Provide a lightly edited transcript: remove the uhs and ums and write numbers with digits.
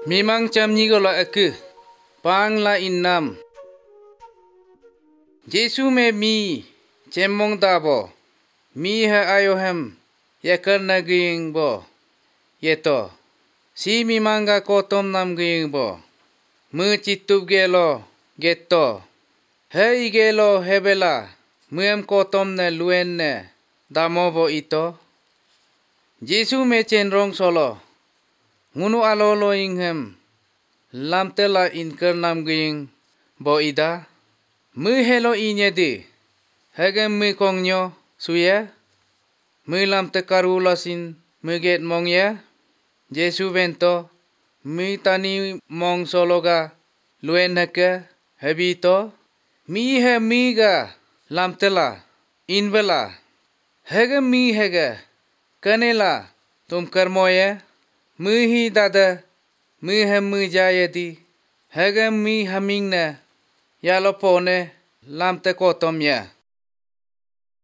Memang cam ni kalau aku pang la innam. Jesu me mi cemong ta bo. Mi ha ayohem ya karna ging bo. Yeto. Si mi manga kotom nam ging bo. Mu chitub gelo geto. Hei gelo hebela. Muem kotom ne luen ne. Damo bo ito. Jesu me cenrong solo. Ngunu alolo inghem. Lam tela in kernam ging bo ida. Mu helo inyedi. Hagem mu kongnyo suya. Mu lam te karulasin mu get mong ya. Jesu bento. Mu tani mong sologa. Luen heke. Hebito. Mi he mi ga. Lam tela. In bela. Hagem mi hege. Kanela. Tum karmoye. Mu hi dada. Mu hem mu jayedi. Hagem mi haming ne. Yalo pone. Lam te kotom ya.